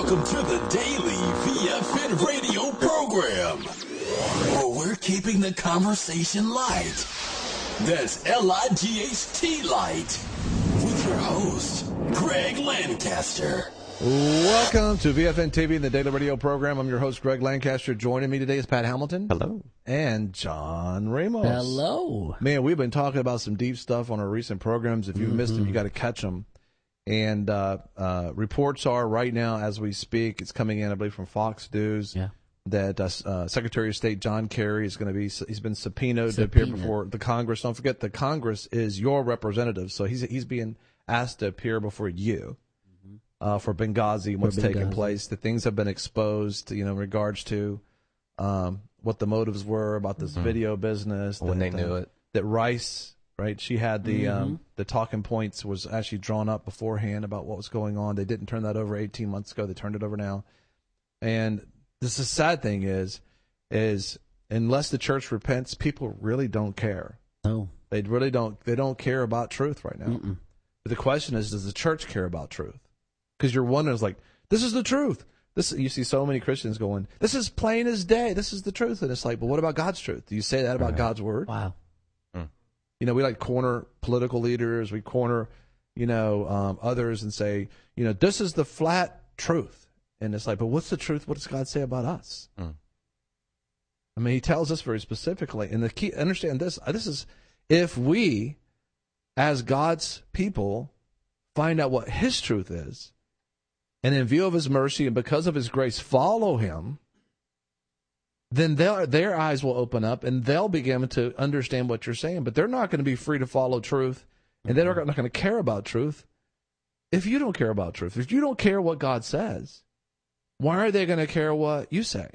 Welcome to the Daily VFN radio program, where we're keeping the conversation light. That's L-I-G-H-T light. With your host, Greg Lancaster. Welcome to VFN TV and the Daily Radio program. I'm your host, Greg Lancaster. Joining me today is Pat Hamilton. Hello. And John Ramos. Hello. Man, we've been talking about some deep stuff on our recent programs. If you missed them, you got to catch them. And reports are right now, as we speak, it's coming in, I believe, from Fox News, that Secretary of State John Kerry is going to be, he's been subpoenaed to appear before the Congress. Don't forget, the Congress is your representative, so he's being asked to appear before you for Benghazi and what's taking place. The things have been exposed, in regards to what the motives were about this video business. When they knew it. That Rice... Right, she had the talking points was actually drawn up beforehand about what was going on. They didn't turn that over 18 months ago. They turned it over now. And the sad thing is unless the church repents, people really don't care. No, they really don't. They don't care about truth right now. But the question is, does the church care about truth? Because you're wondering, is like, this is the truth. You see so many Christians going, this is plain as day. This is the truth. And it's like, but what about God's truth? Do you say that about God's word? Wow. We like corner political leaders. We corner, others and say, this is the flat truth. And it's like, but what's the truth? What does God say about us? I mean, he tells us very specifically. And the key, understand this is if we, as God's people, find out what his truth is, and in view of his mercy and because of his grace, follow him, then their eyes will open up and they'll begin to understand what you're saying. But they're not going to be free to follow truth, and they're not going to care about truth if you don't care about truth. If you don't care what God says, why are they going to care what you say?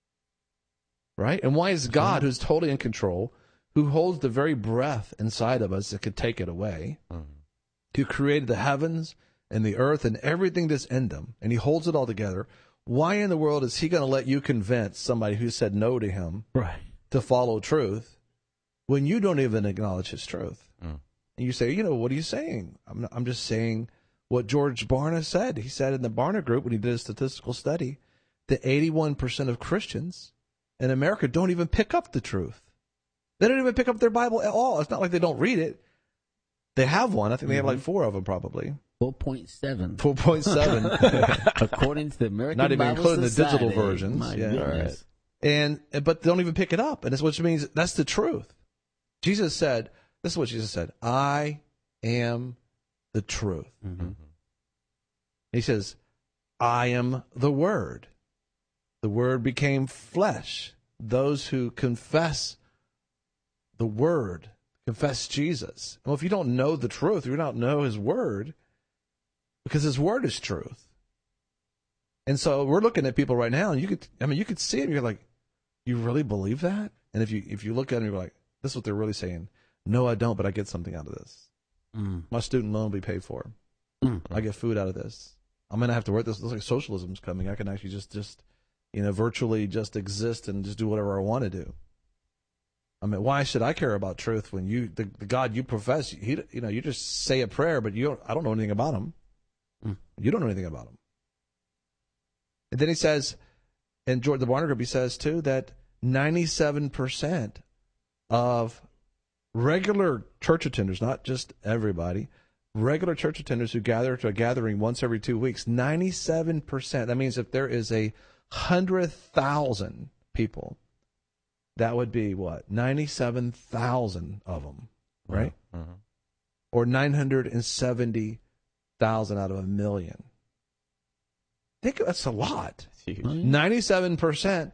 Right? And why is God, who's totally in control, who holds the very breath inside of us that could take it away, who created the heavens and the earth and everything that's in them, and he holds it all together, why in the world is he going to let you convince somebody who said no to him to follow truth when you don't even acknowledge his truth? And you say, what are you saying? I'm just saying what George Barna said. He said in the Barna Group, when he did a statistical study, that 81% of Christians in America don't even pick up the truth. They don't even pick up their Bible at all. It's not like they don't read it. They have one. I think they have like 4 of them probably. 4.7. 4.7. According to the American Not even Bible including Society. the digital versions. My goodness. But they don't even pick it up. And that's what means that's the truth. Jesus said, this is what Jesus said, I am the truth. He says, I am the Word. The Word became flesh. Those who confess the Word, confess Jesus. Well, if you don't know the truth, you don't know his Word, because his word is truth. And so we're looking at people right now, and you could see it, you're like, you really believe that? And if you look at them, you're like, this is what they're really saying. No, I don't, but I get something out of this. My student loan will be paid for. I get food out of this. I'm going to have to work this. It looks like socialism's coming. I can actually just virtually just exist and just do whatever I want to do. I mean, why should I care about truth when the God you profess, you just say a prayer, but I don't know anything about him. You don't know anything about him. And then he says, and George the Barna Group, he says too, that 97% of regular church attenders, not just everybody, regular church attenders who gather to a gathering once every 2 weeks, 97%. That means if there is 100,000 people, that would be what? 97,000 of them, right? Or 970,000 out of 1 million. I think that's a lot. 97%,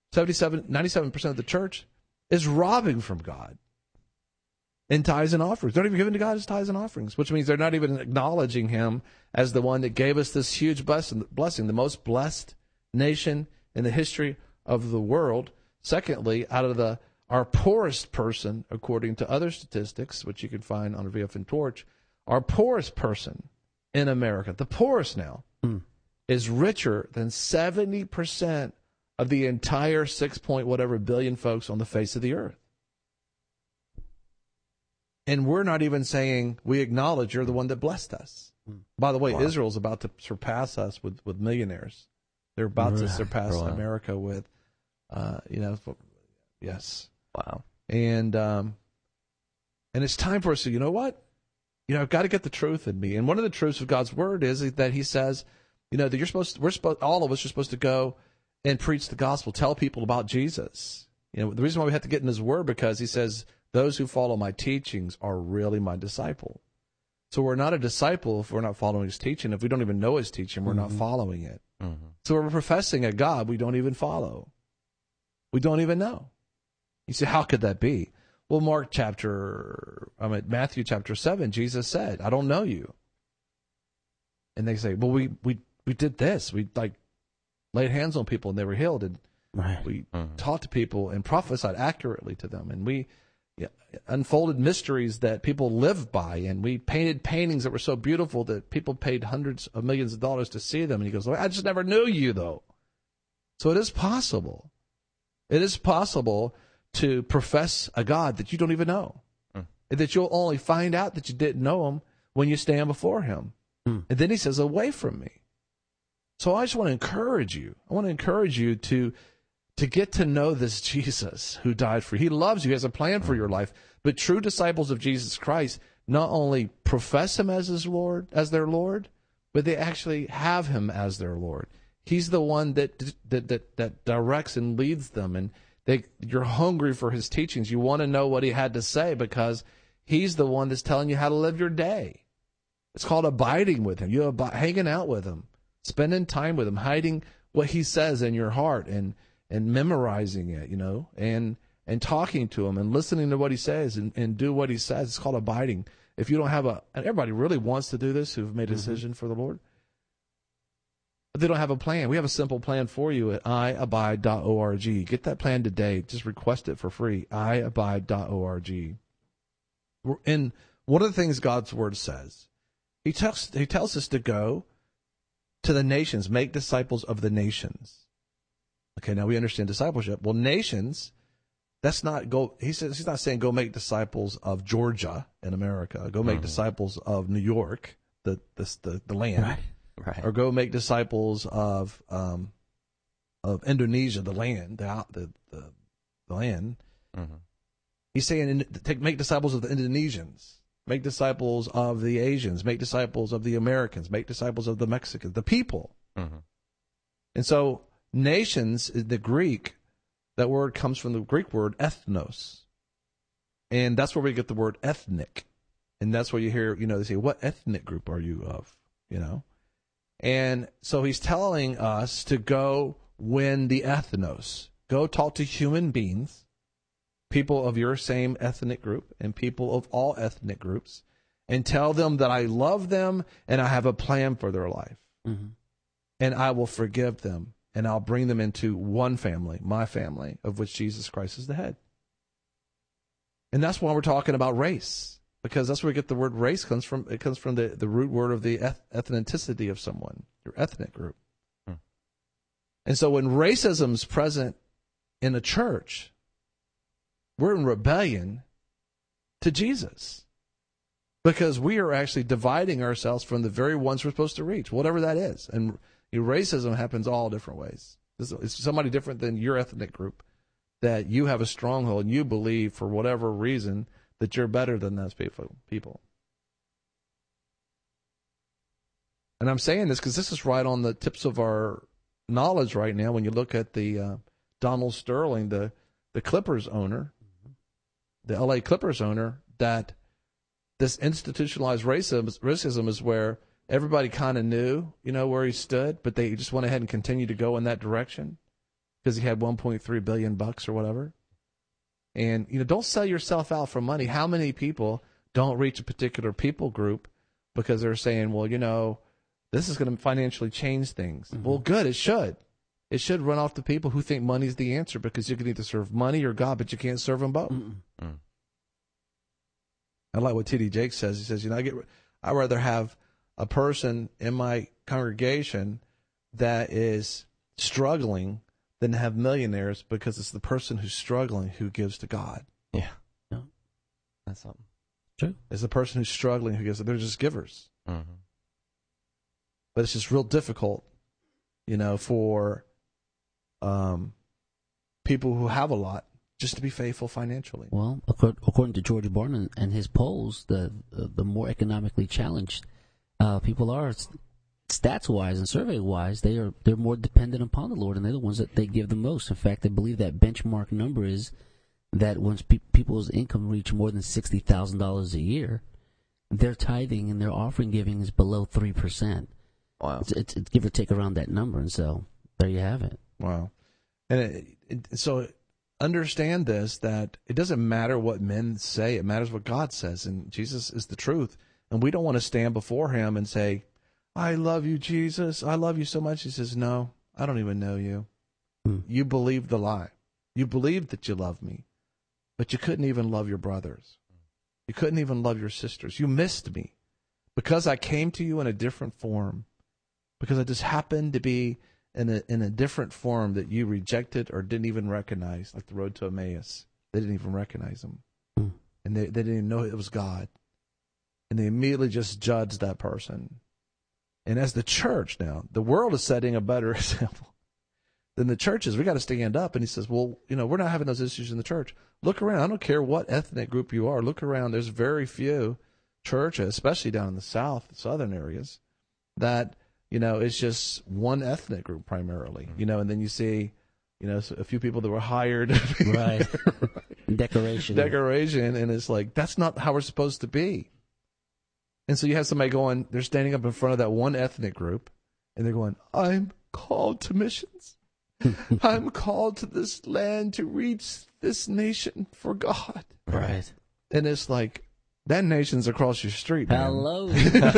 97% of the church is robbing from God in tithes and offerings. They're not even giving to God as tithes and offerings, which means they're not even acknowledging him as the one that gave us this huge blessing, the most blessed nation in the history of the world. Secondly, out of our poorest person, according to other statistics, which you can find on a VFN Torch, our poorest person in America, the poorest now, is richer than 70% of the entire 6 point whatever billion folks on the face of the earth. And we're not even saying we acknowledge you're the one that blessed us. By the way, Wow. Israel's about to surpass us with millionaires. They're about to surpass Wow. America with, yes. Wow. And it's time for us to, you know what? I've got to get the truth in me. And one of the truths of God's word is that He says, that all of us are supposed to go and preach the gospel, tell people about Jesus. The reason why we have to get in His word, because He says, those who follow my teachings are really my disciple. So we're not a disciple if we're not following His teaching. If we don't even know His teaching, we're not following it. Mm-hmm. So we're professing a God we don't even follow. We don't even know. You say, how could that be? Well, Matthew chapter 7, Jesus said, I don't know you. And they say, well, we did this. We laid hands on people and they were healed. And Right. we taught to people and prophesied accurately to them. And we unfolded mysteries that people live by. And we painted paintings that were so beautiful that people paid hundreds of millions of dollars to see them. And He goes, well, I just never knew you, though. So it is possible. It is possible to profess a God that you don't even know. That you'll only find out that you didn't know Him when you stand before Him. And then He says, away from me. So I just want to encourage you. I want to encourage you to get to know this Jesus who died for you. He loves you. He has a plan for your life. But true disciples of Jesus Christ not only profess Him as their Lord, but they actually have Him as their Lord. He's the one that directs and leads them. And you're hungry for His teachings. You want to know what He had to say because He's the one that's telling you how to live your day. It's called abiding with Him. You're hanging out with Him, spending time with Him, hiding what He says in your heart and memorizing it, and talking to Him and listening to what He says and do what He says. It's called abiding. If you don't have and everybody really wants to do this who've made a decision for the Lord, but they don't have a plan. We have a simple plan for you at iabide.org. Get that plan today. Just request it for free. iabide.org. And one of the things God's Word says, He tells us to go to the nations, make disciples of the nations. Okay, now we understand discipleship. Well, nations, that's not go. He's not saying go make disciples of Georgia in America. Go make disciples of New York, the land. Right. Or go make disciples of Indonesia, the land, the land. Mm-hmm. He's saying make disciples of the Indonesians, make disciples of the Asians, make disciples of the Americans, make disciples of the Mexicans, the people. Mm-hmm. And so nations, the Greek, that word comes from the Greek word ethnos. And that's where we get the word ethnic. And that's where you hear, they say, what ethnic group are you of? And so He's telling us to go win the ethnos. Go talk to human beings, people of your same ethnic group and people of all ethnic groups, and tell them that I love them and I have a plan for their life. Mm-hmm. And I will forgive them and I'll bring them into one family, my family, of which Jesus Christ is the head. And that's why we're talking about race, because that's where we get the word race comes from. It comes from the root word of the ethnicity of someone, your ethnic group. And so when racism is present in a church, we're in rebellion to Jesus, because we are actually dividing ourselves from the very ones we're supposed to reach, whatever that is. And racism happens all different ways. It's somebody different than your ethnic group that you have a stronghold and you believe for whatever reason that you're better than those people. And I'm saying this because this is right on the tips of our knowledge right now when you look at the Donald Sterling, the Clippers owner, the LA Clippers owner, that this institutionalized racism is where everybody kind of knew, where he stood, but they just went ahead and continued to go in that direction because he had $1.3 billion or whatever. And, don't sell yourself out for money. How many people don't reach a particular people group because they're saying, well, this is going to financially change things. Mm-hmm. Well, good, it should. It should run off to people who think money's the answer, because you can either serve money or God, but you can't serve them both. Mm-hmm. I like what T.D. Jakes says. He says, I'd rather have a person in my congregation that is struggling than to have millionaires, because it's the person who's struggling who gives to God. Yeah. That's something. True. is the person who's struggling, who gives. They're just givers. Mm-hmm. But it's just real difficult, for people who have a lot just to be faithful financially. Well, according to George Barna and his polls, the more economically challenged people are, stats wise and survey wise, they're more dependent upon the Lord, and they're the ones that they give the most. In fact, I believe that benchmark number is that once people's income reach more than $60,000 a year, their tithing and their offering giving is below 3%. Wow. It's give or take around that number, and so there you have it. Wow. And so understand this, that it doesn't matter what men say, it matters what God says, and Jesus is the truth. And we don't want to stand before him and say, I love you, Jesus, I love you so much. He says, no, I don't even know you. You believed the lie. You believed that you love me, but you couldn't even love your brothers. You couldn't even love your sisters. You missed me because I came to you in a different form, because I just happened to be in a different form that you rejected or didn't even recognize, like the road to Emmaus. They didn't even recognize him. And they didn't even know it was God. And they immediately just judged that person. And as the church now, the world is setting a better example than the church is. We got to stand up. And he says, well, we're not having those issues in the church. Look around. I don't care what ethnic group you are. Look around. There's very few churches, especially down in the southern areas, that it's just one ethnic group primarily, and then you see, a few people that were hired. Right. Decoration. And it's like, that's not how we're supposed to be. And so you have somebody they're standing up in front of that one ethnic group, and they're going, I'm called to missions. I'm called to this land to reach this nation for God. Right. And it's like, that nation's across your street, man. Hello.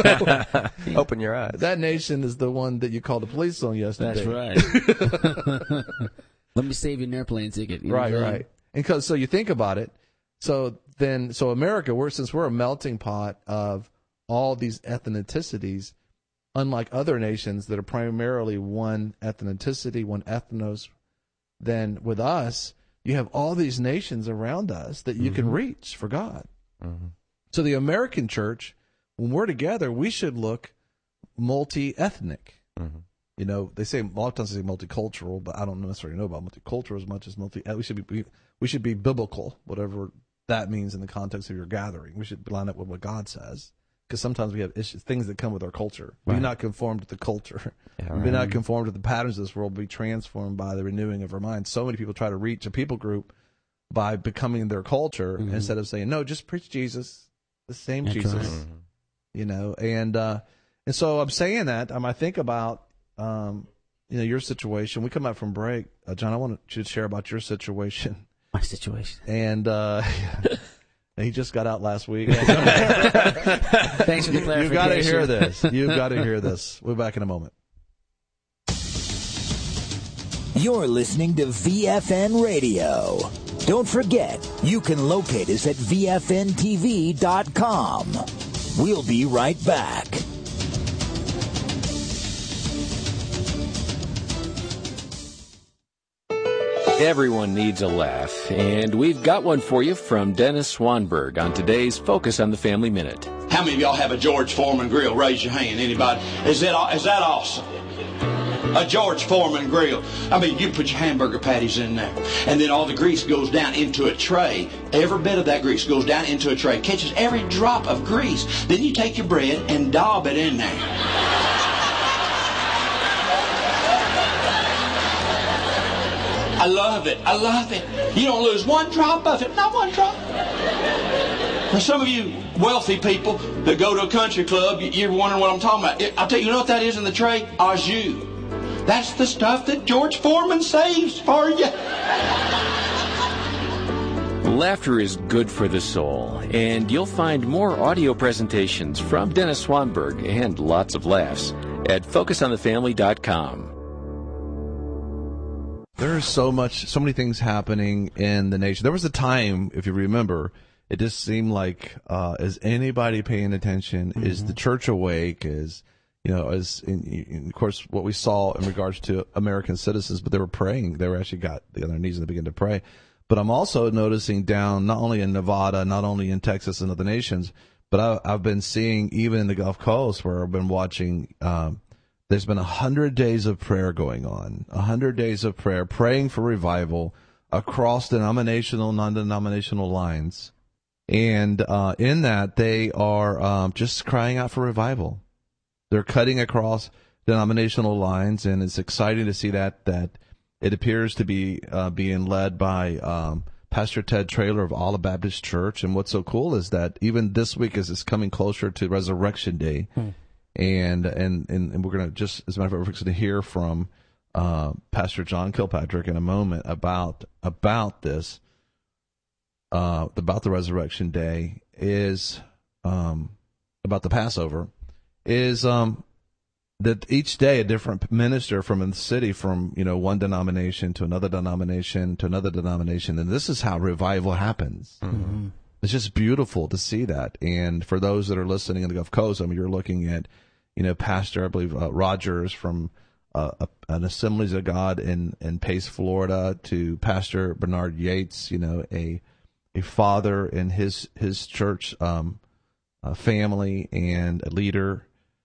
Open your eyes. That nation is the one that you called the police on yesterday. That's right. Let me save you an airplane ticket. Right. And so you think about it. So America, since we're a melting pot of all these ethnicities, unlike other nations that are primarily one ethnicity, one ethnos, then with us, you have all these nations around us that you can reach for God. Mm-hmm. So the American church, when we're together, we should look multi-ethnic. Mm-hmm. They say, a lot of times they say multicultural, but I don't necessarily know about multicultural as much as we should be biblical, whatever that means in the context of your gathering. We should line up with what God says, because sometimes we have issues, things that come with our culture. Right. Be not conformed to the culture. Yeah, right. Be not conformed to the patterns of this world. Be transformed by the renewing of our minds. So many people try to reach a people group by becoming their culture instead of saying, no, just preach Jesus. The same That's Jesus, right. and so I'm saying that I think about your situation. We come out from break, John. I want you to share about your situation. My situation. And he just got out last week. Thanks for the clarification. You've got to hear this. You've got to hear this. We'll be back in a moment. You're listening to VFN Radio. Don't forget, you can locate us at VFNTV.com. We'll be right back. Everyone needs a laugh, and we've got one for you from Dennis Swanberg on today's Focus on the Family Minute. How many of y'all have a George Foreman grill? Raise your hand. Anybody? Is that awesome? A George Foreman grill. I mean, you put your hamburger patties in there, and then all the grease goes down into a tray. Every bit of that grease goes down into a tray, catches every drop of grease. Then you take your bread and daub it in there. I love it. I love it. You don't lose one drop of it. Not one drop. For some of you wealthy people that go to a country club, you're wondering what I'm talking about. I'll tell you, you know what that is in the tray? Au jus. That's the stuff that George Foreman saves for you. Laughter is good for the soul, and you'll find more audio presentations from Dennis Swanberg and lots of laughs at FocusOnTheFamily.com. There's so many things happening in the nation. There was a time, if you remember, it just seemed like, is anybody paying attention? Mm-hmm. Is the church awake? Of course, what we saw in regards to American citizens, but they were praying. They were actually got on their knees and they began to pray. But I'm also noticing down, not only in Nevada, not only in Texas and other nations, but I've been seeing even in the Gulf Coast where I've been watching, there's been 100 days of prayer going on, 100 days of prayer, praying for revival across denominational, non-denominational lines. And in that, they are just crying out for revival. They're cutting across denominational lines, and it's exciting to see that it appears to be being led by Pastor Ted Traylor of Olive Baptist Church. And what's so cool is that even this week, as it's coming closer to Resurrection Day, and we're going to just, as a matter of fact, we're going to hear from Pastor John Kilpatrick in a moment about this, about the Resurrection Day, is about the Passover, is that each day a different minister from the city, from one denomination to another denomination to another denomination, and this is how revival happens. Mm-hmm. It's just beautiful to see that. And for those that are listening in the Gulf Coast, I mean, you're looking at Pastor, I believe, Rogers from an Assemblies of God in Pace, Florida, to Pastor Bernard Yates, a father in his church family and a leader.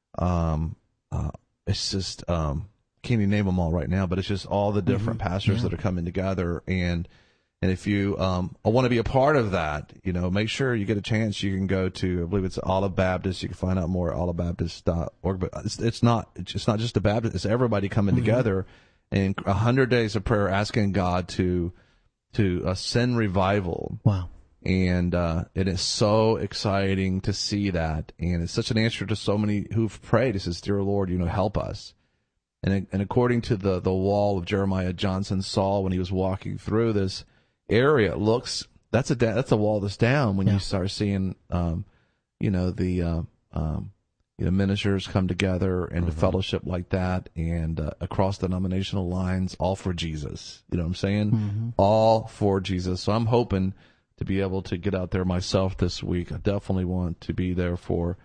It's just can't even name them all right now, but it's just all the different pastors that are coming together. And if you want to be a part of that, make sure you get a chance. You can go to, I believe it's Olive Baptist. You can find out more at olivebaptist.org. But it's not just the Baptist. It's everybody coming together in 100 days of prayer, asking God to send revival. Wow. And it is so exciting to see that. And it's such an answer to so many who've prayed. It says, "Dear Lord, help us." And according to the wall of Jeremiah Johnson saw when he was walking through this area, that's a wall that's down when you start seeing, the ministers come together and the fellowship like that, and across denominational lines, all for Jesus. You know what I'm saying? Mm-hmm. All for Jesus. So I'm hoping to be able to get out there myself this week. I definitely want to be there for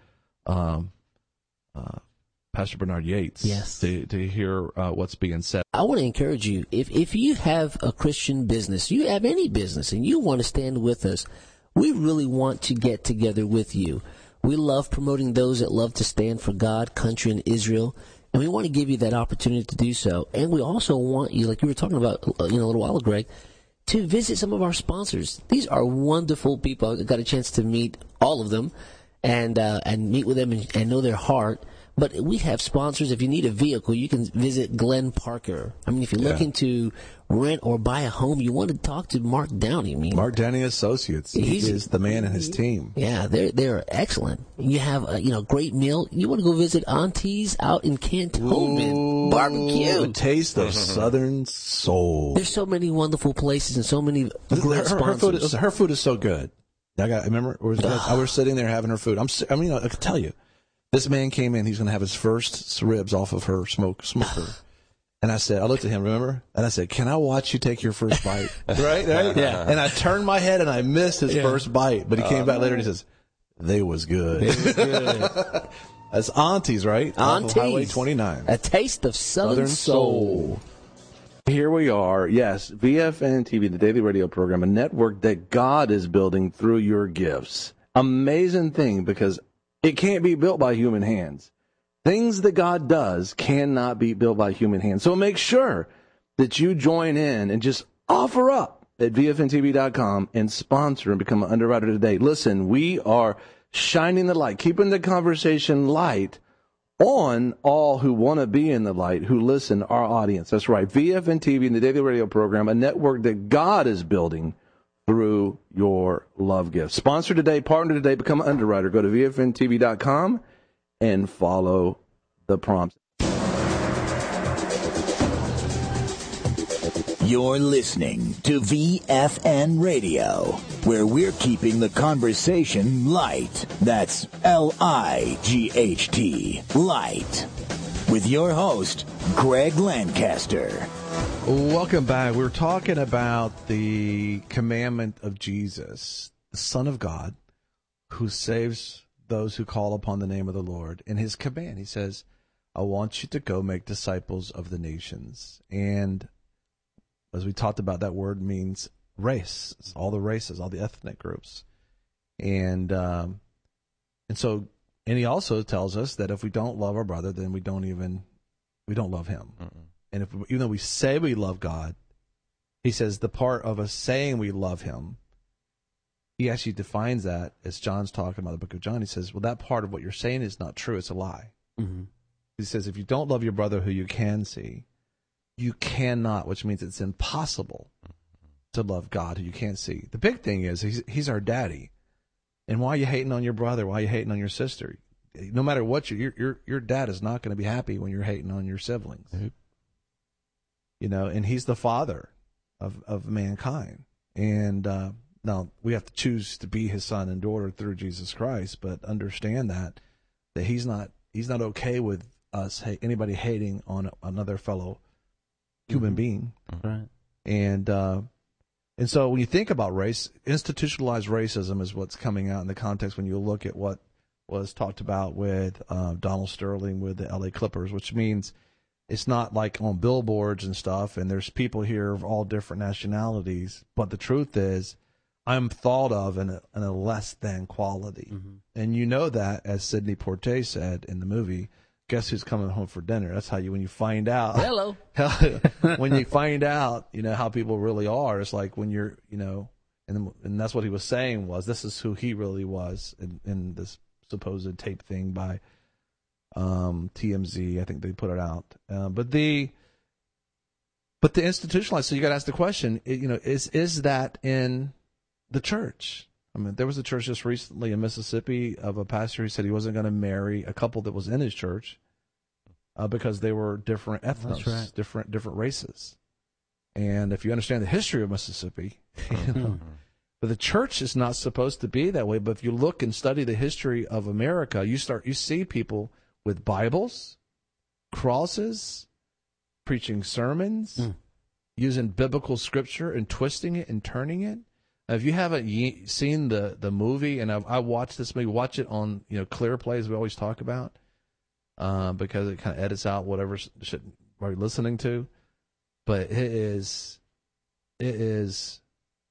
Pastor Bernard Yates, to hear what's being said. I want to encourage you, if you have a Christian business, you have any business, and you want to stand with us, we really want to get together with you. We love promoting those that love to stand for God, country, and Israel, and we want to give you that opportunity to do so. And we also want you, like you were talking about a little while ago, Greg, to visit some of our sponsors. These are wonderful people. I got a chance to meet all of them and meet with them and know their heart. But we have sponsors. If you need a vehicle, you can visit Glenn Parker. I mean, if you're looking to rent or buy a home, you want to talk to Mark Downey. Mark Downey Associates. He is the man and his team. Yeah, they're excellent. You have a great meal. You want to go visit Auntie's out in Cantonment barbecue. A taste of Southern soul. There's so many wonderful places and so many great sponsors. Her food is so good. I remember I was sitting there having her food. I can tell you. This man came in, he's going to have his first ribs off of her smoker. And I looked at him, remember? And I said, "Can I watch you take your first bite?" right? Yeah. And I turned my head and I missed his first bite. But he came back later and he says, "They was good." That's Auntie's, right? Auntie's. Highway 29. A taste of Southern soul. Here we are. Yes, VFN TV, the daily radio program, a network that God is building through your gifts. Amazing thing, because it can't be built by human hands. Things that God does cannot be built by human hands. So make sure that you join in and just offer up at VFNTV.com and sponsor and become an underwriter today. Listen, we are shining the light, keeping the conversation light on all who want to be in the light, who listen, our audience. That's right. VFN TV and the daily radio program, a network that God is building through your love gift. Sponsor today, partner today, become an underwriter. Go to VFNTV.com and follow the prompts. You're listening to VFN Radio, where we're keeping the conversation light. That's L-I-G-H-T, light. With your host, Greg Lancaster. Welcome back. We're talking about the commandment of Jesus, the Son of God, who saves those who call upon the name of the Lord. In his command, he says, "I want you to go make disciples of the nations." And as we talked about, that word means race, all the races, all the ethnic groups. And so he also tells us that if we don't love our brother, then we don't love him. And even though we say we love God, he says the part of us saying we love him, he actually defines that as John's talking about the book of John. He says, well, that part of what you're saying is not true. It's a lie. Mm-hmm. He says, if you don't love your brother who you can see, you cannot, which means it's impossible to love God who you can't see. The big thing is he's our daddy. And why are you hating on your brother? Why are you hating on your sister? No matter what, your dad is not going to be happy when you're hating on your siblings. Mm-hmm. You know, and he's the father of mankind. And now we have to choose to be his son and daughter through Jesus Christ, but understand that he's not okay with us, anybody hating on another fellow human being. Right. And so when you think about race, institutionalized racism is what's coming out in the context when you look at what was talked about with Donald Sterling with the LA Clippers, which means it's not like on billboards and stuff, and there's people here of all different nationalities, but the truth is I'm thought of in a less than quality. Mm-hmm. And you know that, as Sidney Poitier said in the movie, guess who's coming home for dinner? That's how when you find out. Hello. When you find out, how people really are, it's like when you're, and that's what he was saying was this is who he really was in this supposed tape thing by TMZ. I think they put it out. But the institutionalized, so you got to ask the question, is that in the church? I mean, there was a church just recently in Mississippi of a pastor who said he wasn't going to marry a couple that was in his church because they were different ethnos, right. different races. And if you understand the history of Mississippi, but the church is not supposed to be that way. But if you look and study the history of America, you see people with Bibles, crosses, preaching sermons, using biblical scripture and twisting it and turning it. If you haven't seen the movie, and I watched this movie, watch it on Clear Play, as we always talk about, because it kind of edits out whatever shit you're listening to. But it's the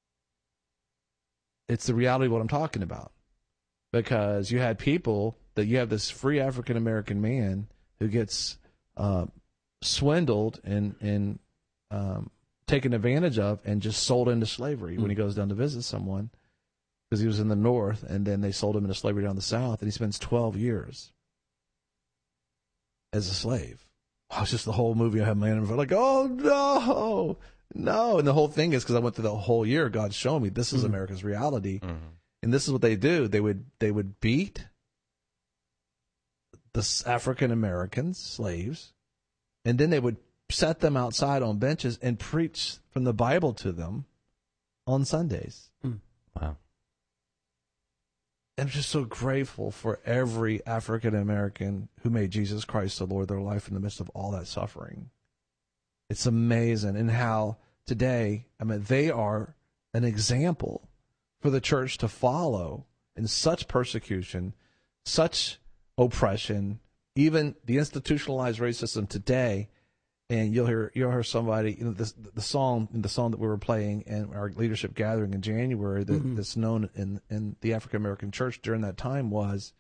reality of what I'm talking about, because you had people that you have this free African American man who gets swindled and taken advantage of and just sold into slavery when he goes down to visit someone, because he was in the north, and then they sold him into slavery down the south, and he spends 12 years as a slave. Wow, it's just the whole movie. I have my enemy like, oh no, and the whole thing is because I went through the whole year. God showed me this is America's reality, and this is what they do. They would beat the African Americans, slaves, and then they would set them outside on benches and preach from the Bible to them on Sundays. Wow. I'm just so grateful for every African American who made Jesus Christ the Lord of their life in the midst of all that suffering. It's amazing. And how today, they are an example for the church to follow in such persecution, such oppression, even the institutionalized racism today. And you'll hear somebody, the song that we were playing in our leadership gathering in January that's known in the African American church during that time was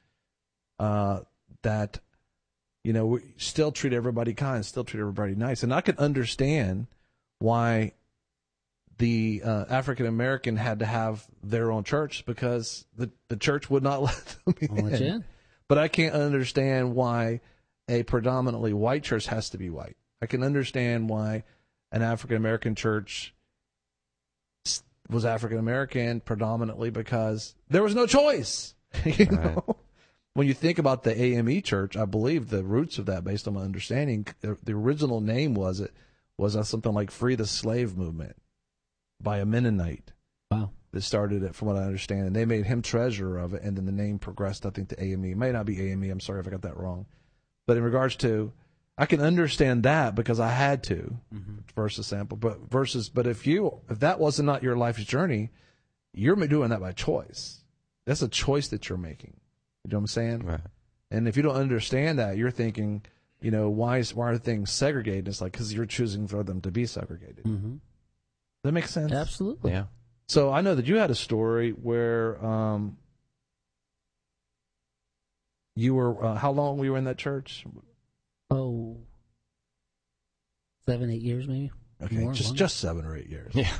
that we still treat everybody kind, still treat everybody nice. And I can understand why the African American had to have their own church, because the church would not let them in. But I can't understand why a predominantly white church has to be white. I can understand why an African-American church was African-American predominantly, because there was no choice. When you think about the AME church, I believe the roots of that, based on my understanding, the original name was something like Free the Slave Movement by a Mennonite. Wow. That started it, from what I understand. And they made him treasurer of it, and then the name progressed, I think, to AME. It may not be AME. I'm sorry if I got that wrong. But in regards to, I can understand that because I had to, versus sample. But if that wasn't not your life's journey, you're doing that by choice. That's a choice that you're making. You know what I'm saying? Right. And if you don't understand that, you're thinking, why are things segregated? It's like, because you're choosing for them to be segregated. Does that make sense? Absolutely. Yeah. So I know that you had a story where you were, how long were you in that church? Oh, 7, 8 years maybe. Okay, More, just 7 or 8 years. Yeah.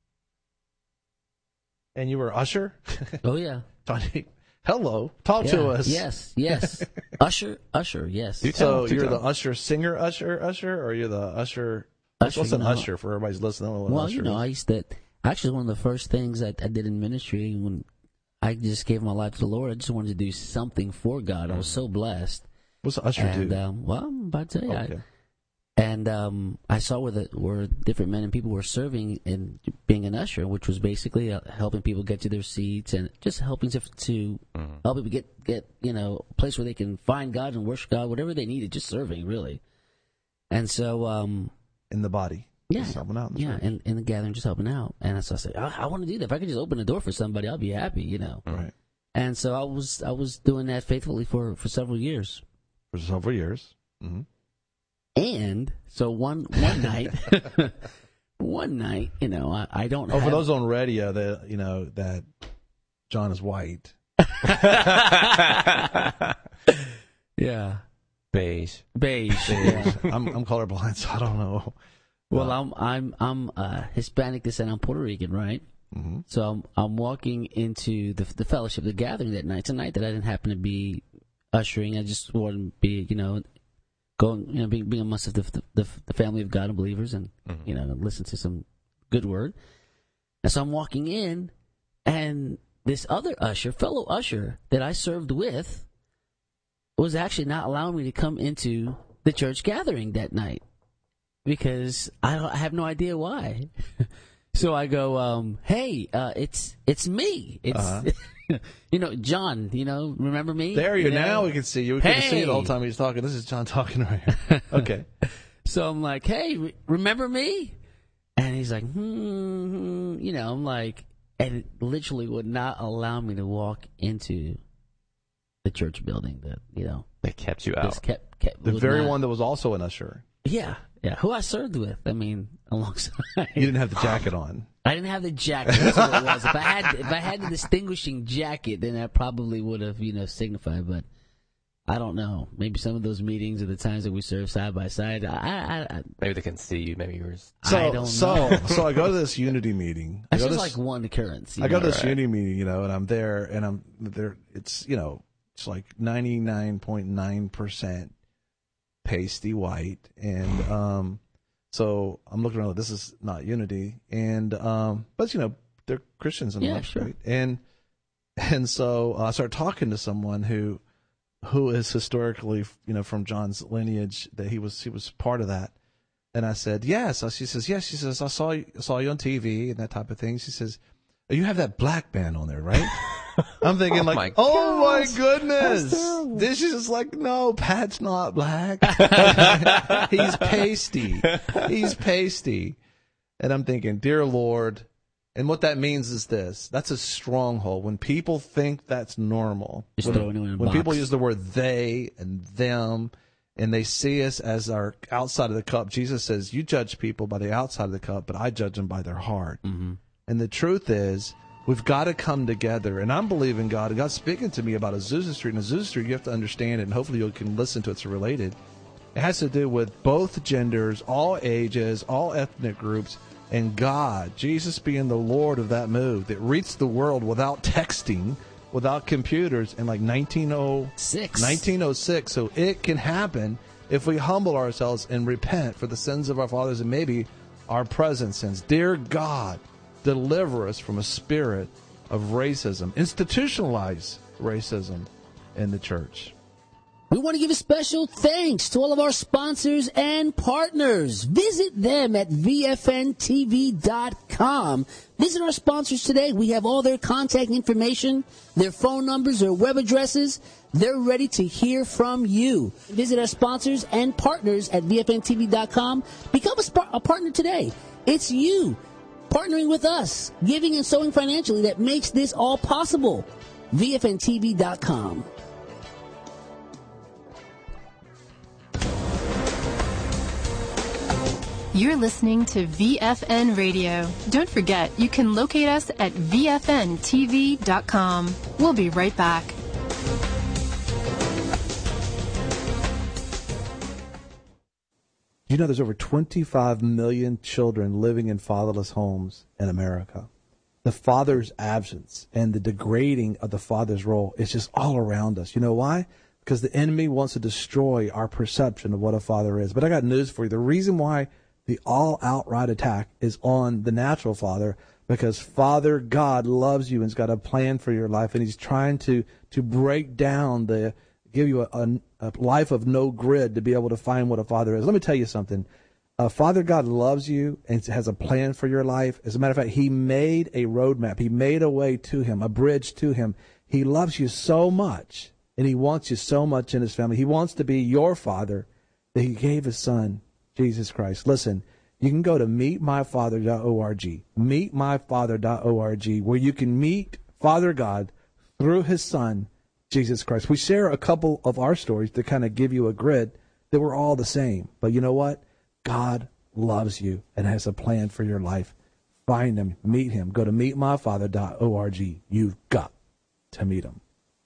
And you were usher? Oh, yeah. Tony, hello, talk to us. Yes. Usher, yes. So you're the usher, singer usher, or you're the usher? What's an usher for everybody's listening? Well, I used to. Actually, one of the first things I did in ministry when I just gave my life to the Lord, I just wanted to do something for God. I was so blessed. What's the usher do? Well, I'm about to tell you. Okay. I saw where different men and people were serving and being an usher, which was basically helping people get to their seats and just helping to help people get a place where they can find God and worship God, whatever they needed, just serving really. And so in the body. Yeah, just helping out. In the gathering, just helping out. And so I said, I want to do that. If I could just open the door for somebody, I'll be happy, Right. And so I was doing that faithfully for several years. For several years. Mm-hmm. And so one night, I don't. For those on radio, that John is white. Yeah. Beige. Yeah. I'm colorblind, so I don't know. Well, I'm Hispanic descent. I'm Puerto Rican, right? Mm-hmm. So I'm walking into the fellowship, the gathering that night. It's a night that I didn't happen to be ushering. I just wanted to be, going, being amongst the family of God and believers, and listen to some good word. And so I'm walking in, and this other fellow usher that I served with, was actually not allowing me to come into the church gathering that night because I have no idea why. So I go, hey, it's me. It's John. Remember me? There you now. We can see you. We couldn't see you the whole time he was talking. This is John talking right here. Okay. So I'm like, hey, remember me? And he's like, I'm like, and it literally would not allow me to walk into the church building. They kept you out. Kept the very one that was also an usher. Yeah. Who I served with. I mean, alongside. You didn't have the jacket on. I didn't have the jacket. That's what it was. If I had the distinguishing jacket, then that probably would have, signified. But I don't know. Maybe some of those meetings or the times that we served side by side, maybe they can see you. Maybe yours. I don't know. So I go to this unity meeting. That's just like one occurrence. I go to this unity meeting, and I'm there, and I'm there. It's it's like 99.9% pasty white, and so I'm looking around. This is not unity, and but they're Christians and all, sure. Right? And so I start talking to someone who is historically from John's lineage, that he was part of that, and I said yes. She says yes. She says I saw you on TV and that type of thing. She says, you have that black band on there, right? I'm thinking oh my goodness. This is just like, no, Pat's not black. He's pasty. And I'm thinking, dear Lord, and what that means is this. That's a stronghold. When people think that's normal, when people use the word they and them, and they see us as our outside of the cup, Jesus says, you judge people by the outside of the cup, but I judge them by their heart. Mm-hmm. And the truth is, we've got to come together, and I'm believing God. God's speaking to me about Azusa Street, and Azusa Street, you have to understand it, and hopefully you can listen to it. It's related. It has to do with both genders, all ages, all ethnic groups, and God, Jesus being the Lord of that move that reached the world without texting, without computers in like 1906. So it can happen if we humble ourselves and repent for the sins of our fathers and maybe our present sins. Dear God, deliver us from a spirit of racism, institutionalized racism in the church. We want to give a special thanks to all of our sponsors and partners. Visit them at VFNTV.com. Visit our sponsors today. We have all their contact information, their phone numbers, their web addresses. They're ready to hear from you. Visit our sponsors and partners at VFNTV.com. Become a partner today. It's you partnering with us, giving and sowing financially that makes this all possible. VFNTV.com. You're listening to VFN Radio. Don't forget, you can locate us at VFNTV.com. We'll be right back. You know, there's over 25 million children living in fatherless homes in America. The father's absence and the degrading of the father's role is just all around us. You know why? Because the enemy wants to destroy our perception of what a father is. But I got news for you. The reason why the all-outright attack is on the natural father, because Father God loves you and has got a plan for your life, and he's trying to break down give you a life of no grid to be able to find what a father is. Let me tell you something. Father God loves you and has a plan for your life. As a matter of fact, he made a roadmap. He made a way to him, a bridge to him. He loves you so much, and he wants you so much in his family. He wants to be your father that he gave his son, Jesus Christ. Listen, you can go to meetmyfather.org, meetmyfather.org, where you can meet Father God through his son, Jesus Christ. We share a couple of our stories to kind of give you a grid that we're all the same. But you know what? God loves you and has a plan for your life. Find him, meet him. Go to meetmyfather.org. You've got to meet him.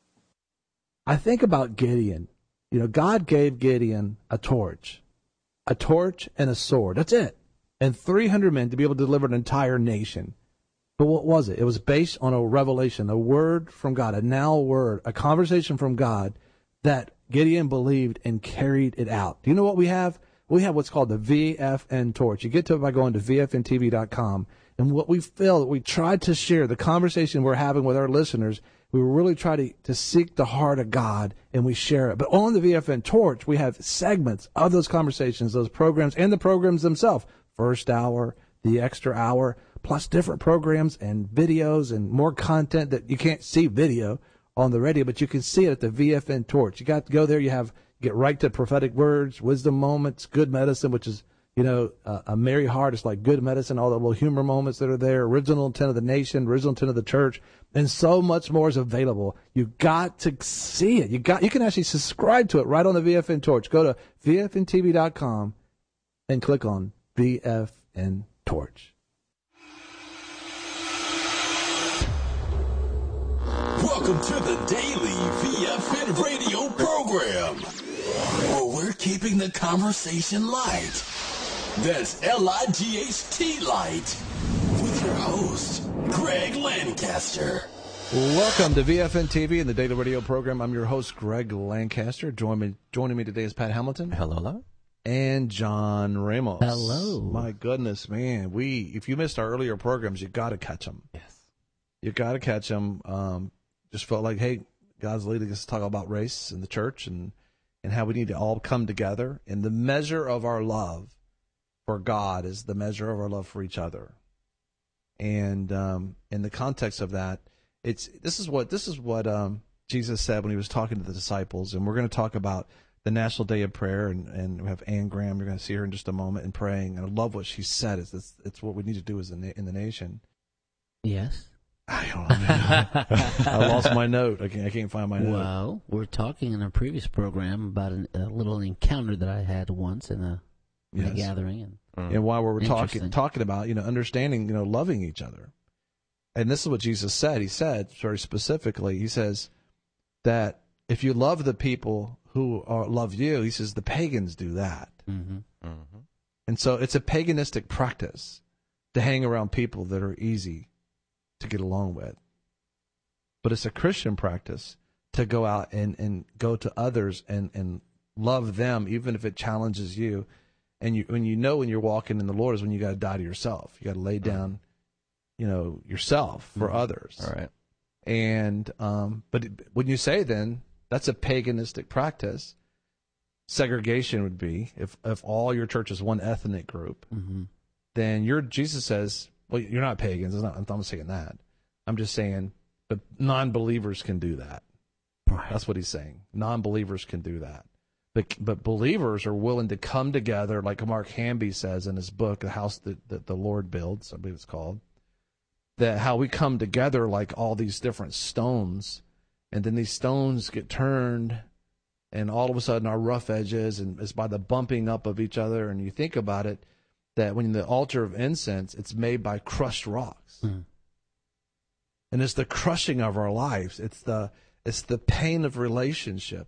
I think about Gideon. You know, God gave Gideon a torch and a sword. That's it. And 300 men to be able to deliver an entire nation. But what was it? It was based on a revelation, a word from God, a now word, a conversation from God that Gideon believed and carried it out. Do you know what we have? We have what's called the VFN torch. You get to it by going to VFNTV.com. And what we feel, we tried to share the conversation we're having with our listeners. We really try to seek the heart of God, and we share it. But on the VFN torch, we have segments of those conversations, those programs, and the programs themselves. First hour, the extra hour, plus different programs and videos and more content that you can't see video on the radio, but you can see it at the VFN torch. You got to go there. You get right to prophetic words, wisdom moments, good medicine, which is, a merry heart. It's like good medicine, all the little humor moments that are there, original intent of the nation, original intent of the church, and so much more is available. You got to see it. You can actually subscribe to it right on the VFN torch. Go to VFNTV.com and click on VFN torch. Welcome to the daily VFN radio program, where we're keeping the conversation light. That's LIGHT light, with your host, Greg Lancaster. Welcome to VFN TV and the daily radio program. I'm your host, Greg Lancaster. Joining me today is Pat Hamilton. Hello. And John Ramos. Hello. My goodness, man. If you missed our earlier programs, you got to catch them. Yes. You got to catch them. Just felt like, hey, God's leading us to talk about race in the church and how we need to all come together. And the measure of our love for God is the measure of our love for each other. And in the context of that, this is what Jesus said when he was talking to the disciples. And we're going to talk about the National Day of Prayer, and we have Ann Graham. You're going to see her in just a moment, and praying. And I love what she said. It's what we need to do as in the nation. Yes. I don't know. I lost my note. I can't find my note. Well, we're talking in a previous program about a little encounter that I had once in a gathering, and while we were talking about understanding, loving each other, and this is what Jesus said. He said very specifically. He says that if you love the people who love you, he says the pagans do that, and so it's a paganistic practice to hang around people that are easy to get along with. But it's a Christian practice to go out and go to others and love them, even if it challenges you. And when you're walking in the Lord is when you got to die to yourself. You got to lay down, yourself for others. All right. And but when you say then that's a paganistic practice, segregation would be if all your church is one ethnic group, then Jesus says, well, you're not pagans. I'm not saying that. I'm just saying, but non-believers can do that. Right. That's what he's saying. Non-believers can do that. But believers are willing to come together, like Mark Hamby says in his book, The House that the Lord Builds, I believe it's called, that how we come together like all these different stones, and then these stones get turned, and all of a sudden our rough edges, and it's by the bumping up of each other, and you think about it, that when the altar of incense, it's made by crushed rocks. Mm. And it's the crushing of our lives. It's the pain of relationship.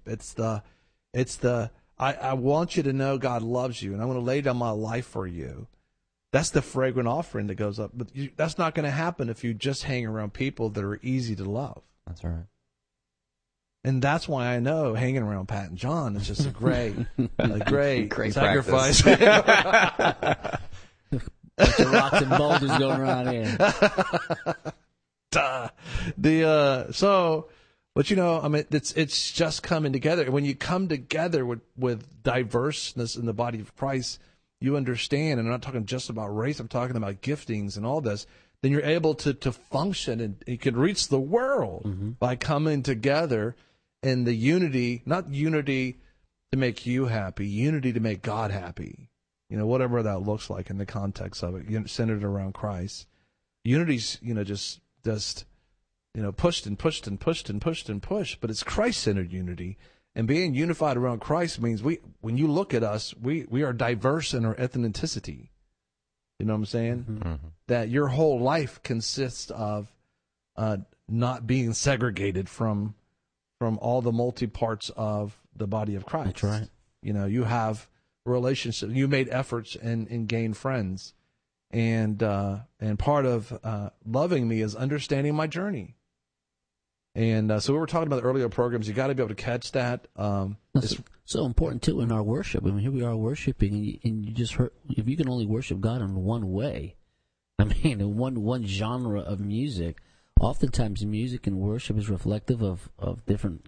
I want you to know God loves you, and I'm going to lay down my life for you. That's the fragrant offering that goes up. But that's not going to happen if you just hang around people that are easy to love. That's right. And that's why I know hanging around Pat and John is just a great sacrifice. Bunch of rocks and boulders going around here. But I mean, it's just coming together. When you come together with diverseness in the body of Christ, you understand, and I'm not talking just about race, I'm talking about giftings and all this, then you're able to function, and you can reach the world by coming together in the unity, not unity to make you happy, unity to make God happy. Whatever that looks like in the context of it, centered around Christ. Unity's, just pushed and pushed and pushed and pushed and pushed, but it's Christ-centered unity. And being unified around Christ means when you look at us, we are diverse in our ethnicity. You know what I'm saying? Mm-hmm. That your whole life consists of not being segregated from all the multi-parts of the body of Christ. That's right. You have relationships. You made efforts and gained friends. And part of loving me is understanding my journey. And so we were talking about the earlier programs. You got to be able to catch that. It's so important too in our worship. I mean, here we are worshiping, and you just heard, if you can only worship God in one way, I mean, in one genre of music. Oftentimes, music and worship is reflective of different,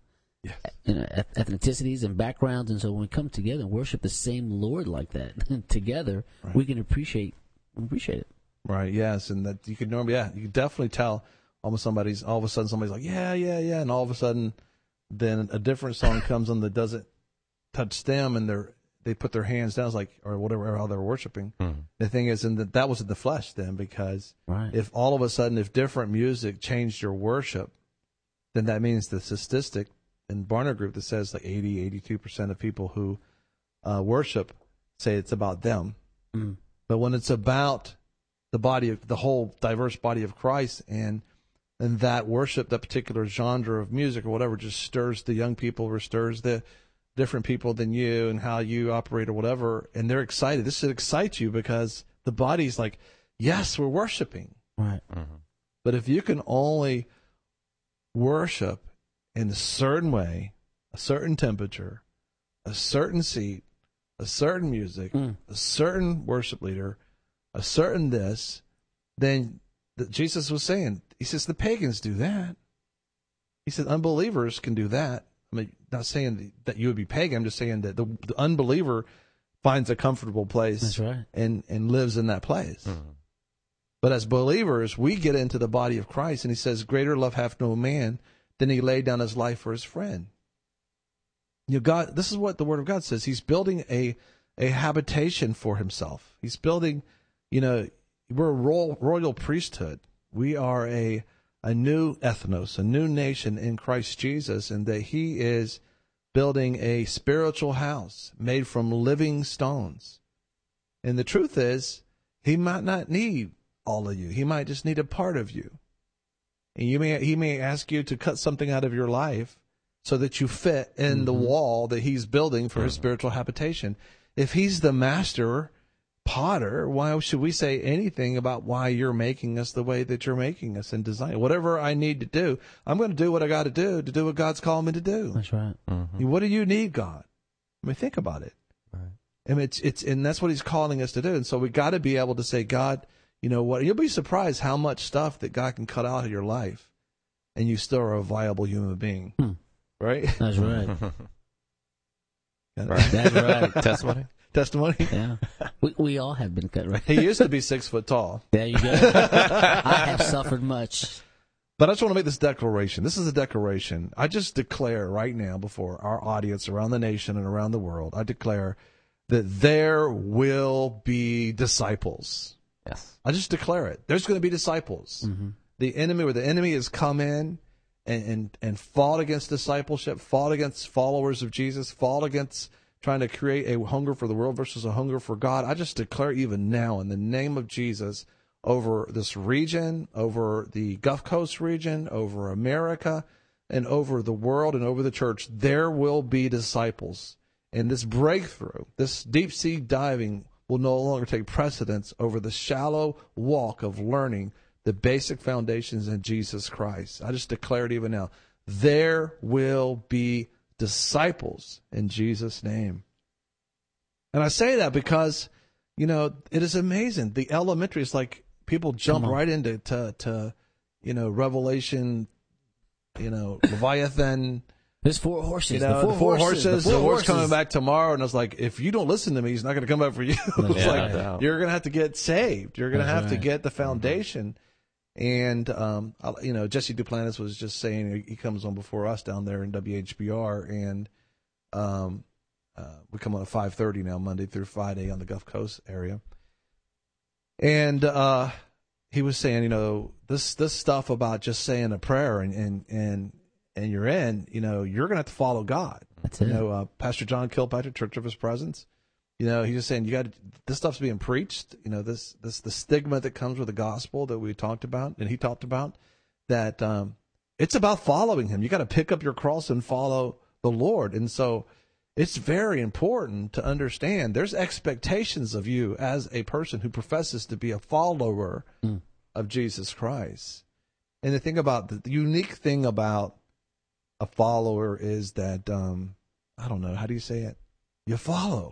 ethnicities and backgrounds. And so when we come together and worship the same Lord like that together, right, we can appreciate it. Right. Yes, and that you can definitely tell. All of a sudden somebody's like, yeah, and all of a sudden, then a different song comes on that doesn't touch them, and they put their hands down, or whatever, how they're worshiping. Mm-hmm. The thing is, that was in the flesh then, because if all of a sudden, if different music changed your worship, then that means the statistic in Barna Group that says 82% of people who worship say it's about them. Mm-hmm. But when it's about the whole diverse body of Christ, and that worship, that particular genre of music or whatever, just stirs the young people or stirs the different people than you and how you operate or whatever, and they're excited. This should excite you because the body's like, yes, we're worshiping. Right. Mm-hmm. But if you can only worship in a certain way, a certain temperature, a certain seat, a certain music, a certain worship leader, a certain this, then Jesus was saying, he says the pagans do that. He said unbelievers can do that. I mean, not saying that you would be pagan. I'm just saying that the unbeliever finds a comfortable place. That's right. and lives in that place. Mm-hmm. But as believers, we get into the body of Christ, and he says, greater love hath no man than he laid down his life for his friend. God, this is what the Word of God says. He's building a habitation for himself. He's building, we're a royal priesthood. We are a new ethnos, a new nation in Christ Jesus, and that he is building a spiritual house made from living stones. And the truth is, he might not need all of you. He might just need a part of you. And he may ask you to cut something out of your life so that you fit in the wall that he's building for his spiritual habitation. If he's the master potter, why should we say anything about why you're making us the way that you're making us and design? Whatever I need to do, I'm going to do what I got to do what God's called me to do. That's right. Mm-hmm. What do you need, God? I mean, think about it. Right. I mean, and that's what he's calling us to do. And so we got to be able to say, God, you know what? You'll be surprised how much stuff that God can cut out of your life, and you still are a viable human being. Right? That's right. Right. That's right. Testimony? Yeah. We all have been cut, right? He used to be 6 foot tall. There you go. I have suffered much. But I just want to make this declaration. This is a declaration. I just declare right now before our audience around the nation and around the world, I declare that there will be disciples. Yes. I just declare it. There's going to be disciples. Mm-hmm. The enemy has come in and fought against discipleship, fought against followers of Jesus, fought against trying to create a hunger for the world versus a hunger for God. I just declare even now in the name of Jesus over this region, over the Gulf Coast region, over America, and over the world and over the church, there will be disciples. And this breakthrough, this deep sea diving will no longer take precedence over the shallow walk of learning the basic foundations in Jesus Christ. I just declare it even now. There will be disciples in Jesus' name. And I say that because, it is amazing. The elementary is like people jump right into Revelation, Leviathan. There's 4 horses. The four horses. The horse coming back tomorrow. And I was like, if you don't listen to me, he's not going to come back for you. You're going to have to get saved. You're going to have to get the foundation. And, Jesse Duplantis was just saying, he comes on before us down there in WHBR. And we come on at 5:30 now, Monday through Friday on the Gulf Coast area. And he was saying, this stuff about just saying a prayer and you're in, you're going to have to follow God. That's it. Pastor John Kilpatrick, Church of His Presence, he's just saying this stuff's being preached. The stigma that comes with the gospel that we talked about and he talked about, that it's about following him. You got to pick up your cross and follow the Lord. And so it's very important to understand there's expectations of you as a person who professes to be a follower of Jesus Christ. And the thing about the unique thing about a follower is that, I don't know, how do you say it? You follow.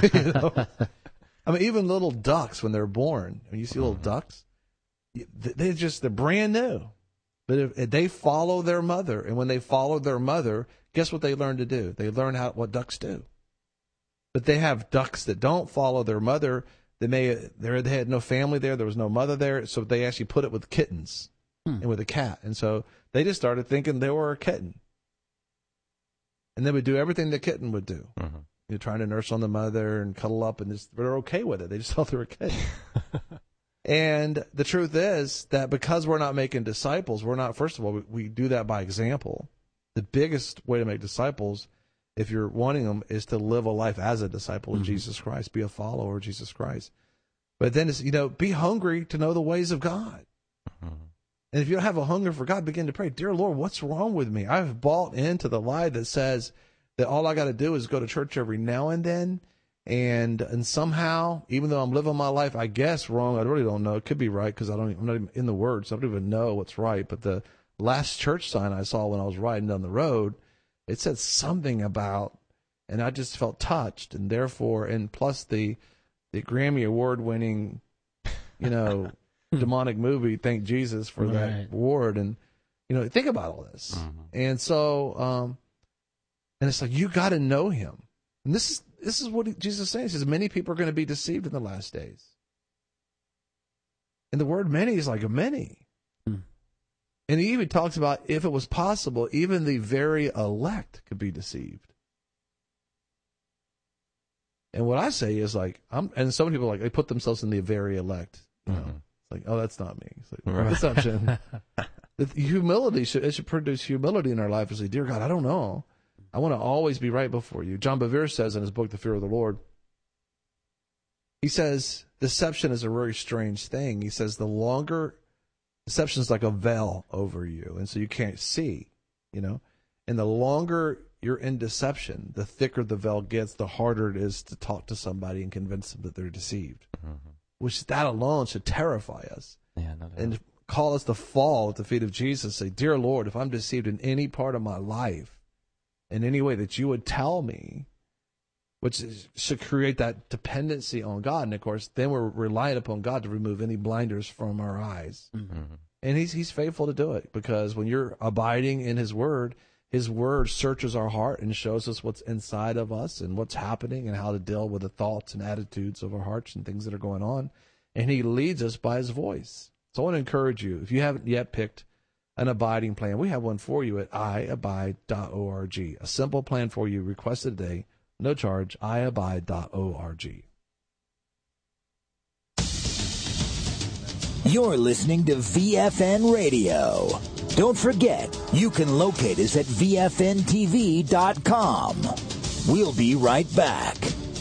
I mean, even little ducks, when they're born, when you see little ducks, they're brand new. But if they follow their mother, and when they follow their mother, guess what they learn to do? They learn what ducks do. But they have ducks that don't follow their mother. They had no family there. There was no mother there. So they actually put it with kittens and with a cat. And so they just started thinking they were a kitten. And they would do everything the kitten would do. You're trying to nurse on the mother and cuddle up, and they're okay with it. They just thought they were a kitten. And the truth is that because we're not making disciples, first of all, we do that by example. The biggest way to make disciples, if you're wanting them, is to live a life as a disciple of Jesus Christ, be a follower of Jesus Christ. But then it's, be hungry to know the ways of God. And if you don't have a hunger for God, begin to pray, dear Lord, what's wrong with me? I've bought into the lie that says that all I got to do is go to church every now and then. And somehow, even though I'm living my life, I guess wrong, I really don't know. It could be right because I'm not even in the Word, so I don't even know what's right. But the last church sign I saw when I was riding down the road, it said something about, and I just felt touched, and therefore, and plus the Grammy Award-winning, demonic movie, thank Jesus for that award, and think about all this, and so, and it's like you got to know Him, and this is what Jesus is saying. He says many people are going to be deceived in the last days, and the word "many" is like a many. And he even talks about if it was possible, even the very elect could be deceived. And what I say is and some people they put themselves in the very elect. It's like, oh, that's not me. It's like, deception. The humility should produce humility in our life and say, dear God, I don't know. I want to always be right before you. John Bevere says in his book, The Fear of the Lord, he says, deception is a very strange thing. He says deception is like a veil over you, and so you can't see, And the longer you're in deception, the thicker the veil gets, the harder it is to talk to somebody and convince them that they're deceived. Which that alone should terrify us. And call us to fall at the feet of Jesus. Say, dear Lord, if I'm deceived in any part of my life, in any way that you would tell me, which should create that dependency on God. And, of course, then we're relying upon God to remove any blinders from our eyes. And he's faithful to do it, because when you're abiding in His Word searches our heart and shows us what's inside of us and what's happening and how to deal with the thoughts and attitudes of our hearts and things that are going on. And He leads us by His voice. So I want to encourage you, if you haven't yet picked an abiding plan, we have one for you at iabide.org. A simple plan for you, requested today. No charge, iabide.org. You're listening to VFN Radio. Don't forget, you can locate us at VFNTV.com. We'll be right back.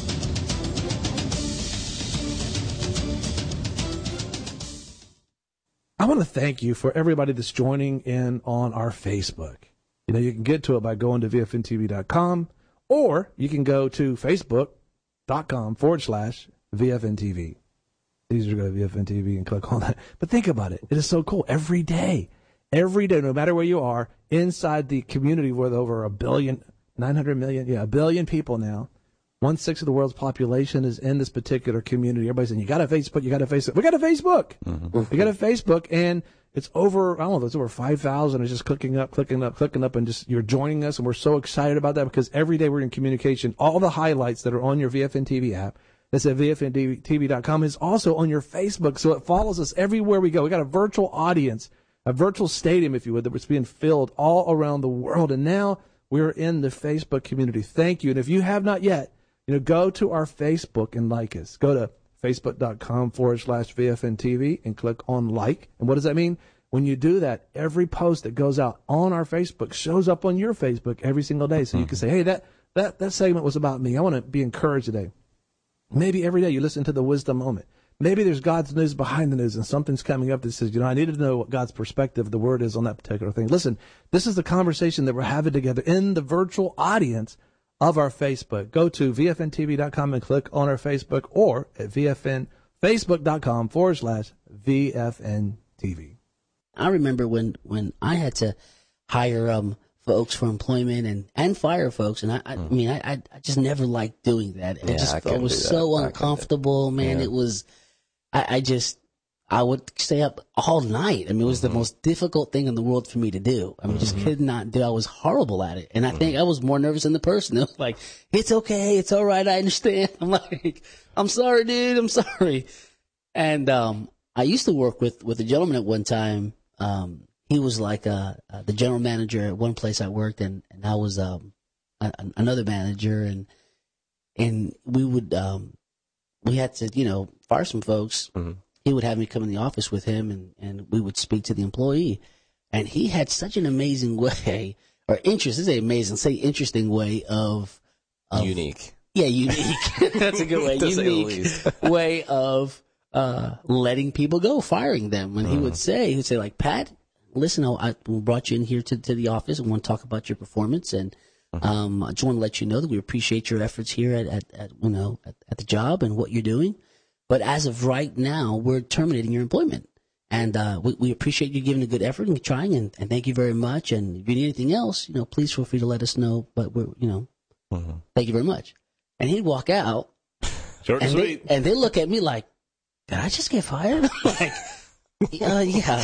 I want to thank you for everybody that's joining in on our Facebook. You know, you can get to it by going to VFNTV.com, or you can go to Facebook.com/VFNTV. Easier to go to VFNTV and click on that. But think about it. It is so cool. Every day, no matter where you are, inside the community with over 900 million, a billion people now, 1/6 of the world's population is in this particular community. Everybody's saying, you got a Facebook, you got a Facebook. We got a Facebook. Mm-hmm. We got a Facebook, and it's over, I don't know, it's over 5,000. It's just clicking up, and just you're joining us, and we're so excited about that because every day we're in communication. All the highlights that are on your VFN TV app, that's at VFNTV.com, is also on your Facebook, so it follows us everywhere we go. We got a virtual audience, a virtual stadium, if you would, that's being filled all around the world, and now we're in the Facebook community. Thank you, and if you have not yet, go to our Facebook and like us. Go to Facebook.com/VFNTV and click on like. And what does that mean? When you do that, every post that goes out on our Facebook shows up on your Facebook every single day. So you can say, hey, that segment was about me. I want to be encouraged today. Maybe every day you listen to the Wisdom Moment. Maybe there's God's news behind the news and something's coming up that says, I needed to know what God's perspective, the word is on that particular thing. Listen, this is the conversation that we're having together in the virtual audience of our Facebook. Go to VFNTV.com and click on our Facebook, or at Facebook.com/VFNTV. I remember when I had to hire folks for employment and fire folks, and I just never liked doing that. It was so uncomfortable, man. It was, I would stay up all night. It was the most difficult thing in the world for me to do. Just could not do. I was horrible at it. And I think I was more nervous than the person. It was like, it's okay. It's all right. I understand. I'm like, I'm sorry, dude. I'm sorry. And I used to work with a gentleman at one time. He was like the general manager at one place I worked, and I was another manager. And we would we had to, fire some folks. He would have me come in the office with him, and we would speak to the employee. And he had such an amazing way, or interesting way of unique. Yeah, unique. That's a good way. Unique way of letting people go, firing them. When he would say like, Pat, listen, I brought you in here to the office. I want to talk about your performance, and I just want to let you know that we appreciate your efforts here at the job and what you're doing. But as of right now, we're terminating your employment. And we appreciate you giving a good effort and trying, and thank you very much. And if you need anything else, please feel free to let us know. But we're, thank you very much. And he'd walk out. Short and sweet. And they look at me like, did I just get fired? Like, yeah.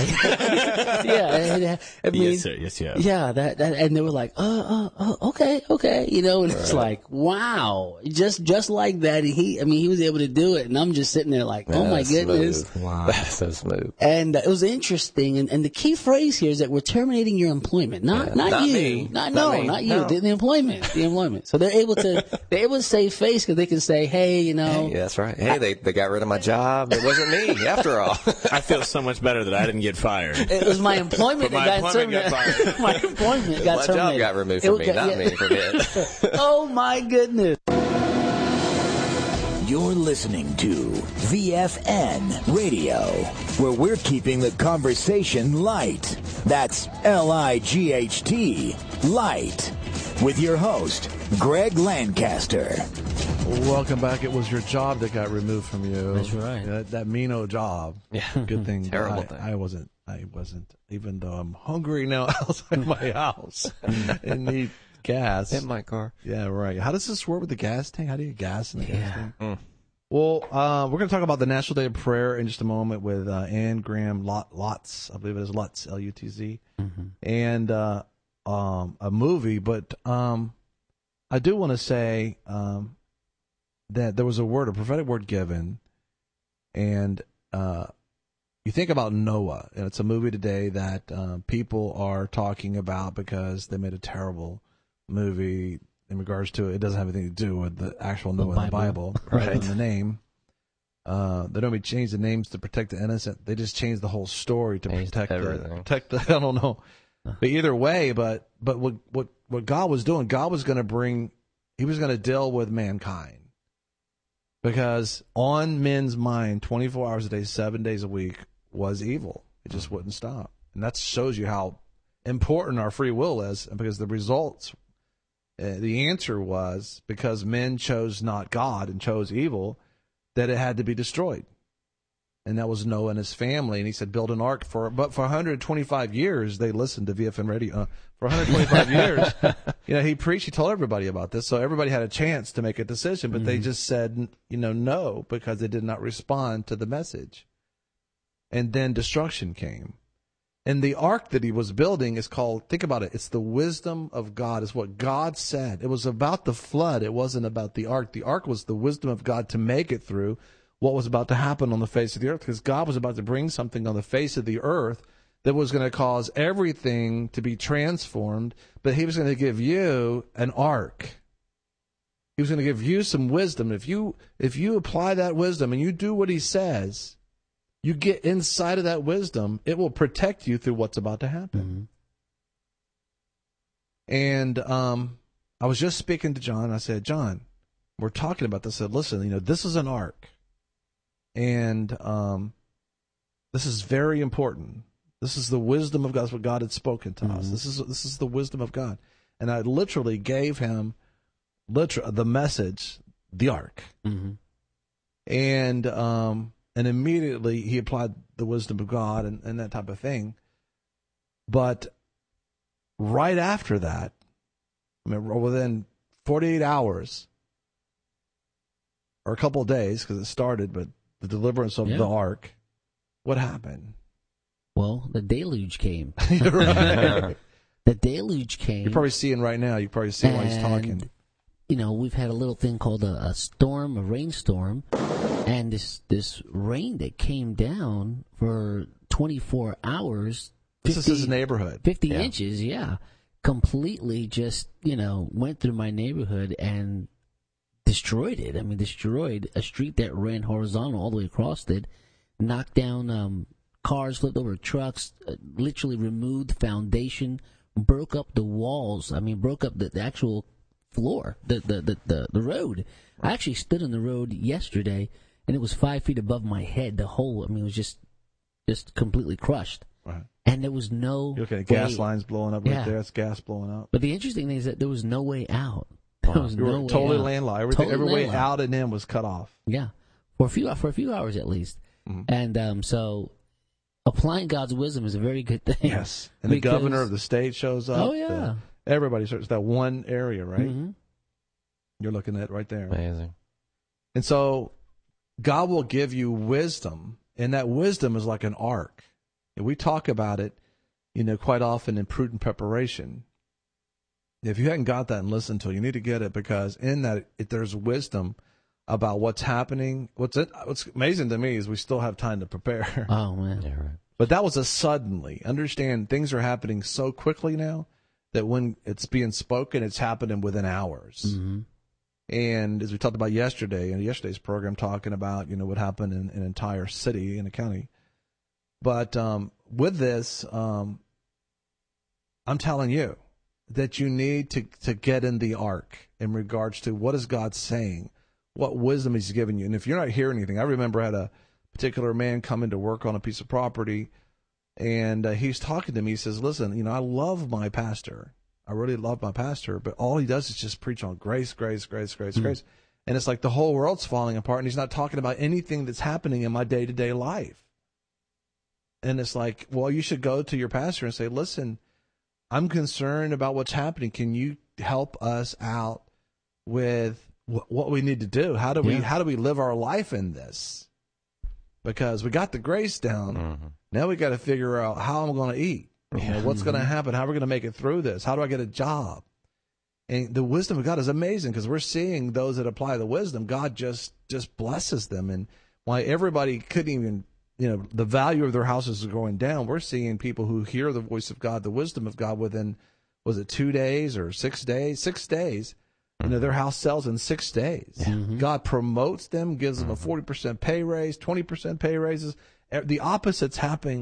Yes, sir. Yes, yeah. Yeah, that, and they were like, okay. And it's like, wow, just like that. He was able to do it. And I'm just sitting there like, oh my goodness. Smooth. Wow. That's so smooth. And it was interesting. And the key phrase here is that we're terminating your employment. Not you. Me. Not you. No. The employment. So they're able to save face because they can say, hey, Hey, that's right. Hey, they got rid of my job. It wasn't me after all. I feel so much better that I didn't get fired. It was my employment that got terminated. My employment got terminated. My job got removed from me, not me from it. Oh my goodness. You're listening to VFN Radio, where we're keeping the conversation light. That's LIGHT, light. With your host, Greg Lancaster. Welcome back. It was your job that got removed from you. That's right. That mean old job. Yeah. Good thing. Terrible thing. I wasn't, even though I'm hungry now outside my house and need gas. In my car. Yeah, right. How does this work with the gas tank? How do you get gas in the gas tank? Well, we're going to talk about the National Day of Prayer in just a moment with Ann Graham Lutz. I believe it is Lutz, Lutz. And a movie. But I do want to say that there was a prophetic word given, and you think about Noah, and it's a movie today that people are talking about because they made a terrible movie in regards to it. It doesn't have anything to do with the actual Noah in the Bible, right? The name. They don't even change the names to protect the innocent. They just change the whole story to protect the I don't know. But either way, but what God was doing, God was going to bring he was going to deal with mankind. Because on men's mind, 24 hours a day, 7 days a week, was evil. It just wouldn't stop. And that shows you how important our free will is, because the results, the answer was, because men chose not God and chose evil, that it had to be destroyed. And that was Noah and his family. And he said, build an ark but for 125 years, they listened to VFN radio. For 125 years, he preached, he told everybody about this. So everybody had a chance to make a decision, but they just said, no, because they did not respond to the message. And then destruction came. And the ark that he was building is called, think about it, it's the wisdom of God. It's what God said. It was about the flood. It wasn't about the ark. The ark was the wisdom of God to make it through what was about to happen on the face of the earth, because God was about to bring something on the face of the earth that was going to cause everything to be transformed, but he was going to give you an ark. He was going to give you some wisdom. If you apply that wisdom and you do what he says, you get inside of that wisdom, it will protect you through what's about to happen. And I was just speaking to John. I said, John, we're talking about this. I said, listen, this is an ark. And this is very important. This is the wisdom of God. That's what God had spoken to us. This is the wisdom of God. And I literally gave him the message, the ark. And immediately he applied the wisdom of God and that type of thing. But right after that, within 48 hours or a couple of days, because it started, but the deliverance of the ark, what happened? Well, the deluge came. Right. The deluge came. You're probably seeing right now. You probably see why he's talking. We've had a little thing called a storm, a rainstorm, and this rain that came down for 24 hours. This is his neighborhood. 50 inches, completely just, went through my neighborhood and destroyed it. I mean, destroyed a street that ran horizontal all the way across it, knocked down cars, flipped over trucks, literally removed the foundation, broke up the walls. I mean, broke up the actual floor, the road. I actually stood on the road yesterday, and it was 5 feet above my head. The whole, it was just completely crushed. Right. And there was no You're looking at gas lines blowing up right there. It's gas blowing up. But the interesting thing is that there was no way out. There was no way totally out. landlocked. Every way out and in was cut off. Yeah, for a few hours at least. And so applying God's wisdom is a very good thing. Yes, and the governor of the state shows up. Oh yeah, everybody starts that one area, right? You're looking at right there. Amazing. And so God will give you wisdom, and that wisdom is like an ark. And we talk about it, quite often in prudent preparation. If you hadn't got that and listened to it, you need to get it, because in that there's wisdom about what's happening. What's amazing to me is we still have time to prepare. Oh man, yeah, right. But that was a suddenly. Understand, things are happening so quickly now that when it's being spoken, it's happening within hours. And as we talked about yesterday, in yesterday's program, talking about what happened in an entire city, in a county. But with this, I'm telling you that you need to get in the ark in regards to what is God saying, what wisdom he's given you. And if you're not hearing anything, I remember I had a particular man come in to work on a piece of property, and he's talking to me. He says, listen, I love my pastor. I really love my pastor, but all he does is just preach on grace, grace, grace, grace, grace. And it's like the whole world's falling apart, and he's not talking about anything that's happening in my day-to-day life. And it's like, well, you should go to your pastor and say, listen, I'm concerned about what's happening. Can you help us out with what we need to do? How do we live our life in this? Because we got the grace down. Now we got to figure out how I'm going to eat. What's going to happen? How are we going to make it through this? How do I get a job? And the wisdom of God is amazing, because we're seeing those that apply the wisdom, God just blesses them. And why everybody couldn't even, the value of their houses is going down. We're seeing people who hear the voice of God, the wisdom of God, within, was it 2 days or 6 days? 6 days. Their house sells in 6 days. God promotes them, gives them a 40% pay raise, 20% pay raises. The opposite's happening